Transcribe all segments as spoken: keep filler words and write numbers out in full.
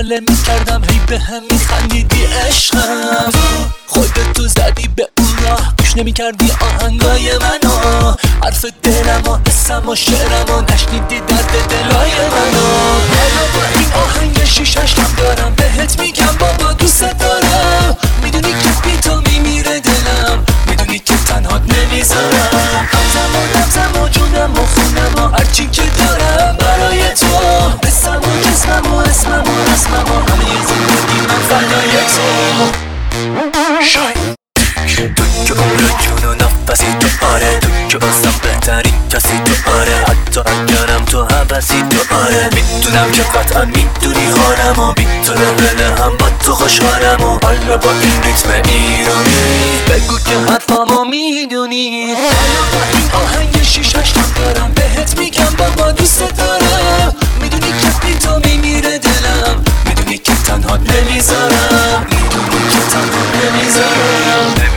ناله میکردم هی به هم میخندیدی عشقم، خودت تو زدی به اون راه گوش نمیکردی آهنگای منو، حرف دلم و حسم و شعرم و نشنیدی درد دلای منو. حالا با این آهنگ شیشش هم دارم بهت میگم بابا دوست دارم، میدونی که بی تو میمیره دلم، میدونی که تنهات نمیذارم، همزم و نبزم و جونم و خونم و هرچی که دارم برای تو، حسم و جسمم و اسمم و رسمم و همه زندگی من فردای تو. شای تو که عمر جون و نفسی تو، آره تو که اصلا بهترین کسی تو، آره حتی اگرم تو حبسی تو، آره میدونم که قطعا میدونی حالم و بی تو لبله هم با تو خوشحالم و حالا با این ریتم ایرانی بگو که حرفامو میدونی. حالا با این آهنگ شیش هشتم دارم بهت میگم بابا دوست دارم، میدونی که بی تو میمیره دلم، میدونی که تنهات نمیذارم، میدونی که تنهات نمیذارم نمیذارم.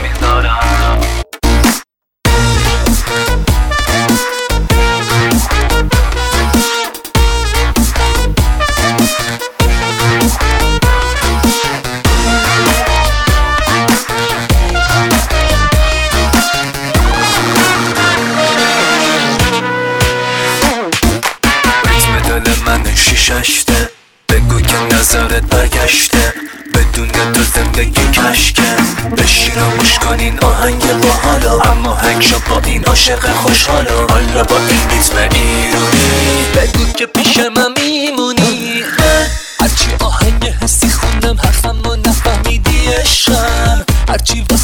ششته بگو که نظرت برگشته، بدون تو زندگی کشکه، بشین و گوش کن این آهنگ باحالا، اما هنگ شو با این عاشق خوشحالا، حالا با این ریتم ایرانی بگو که پیش من میمونی، هرچی آهنگ حسی خوندم حرفم و نفهمیدی عشقم، هرچی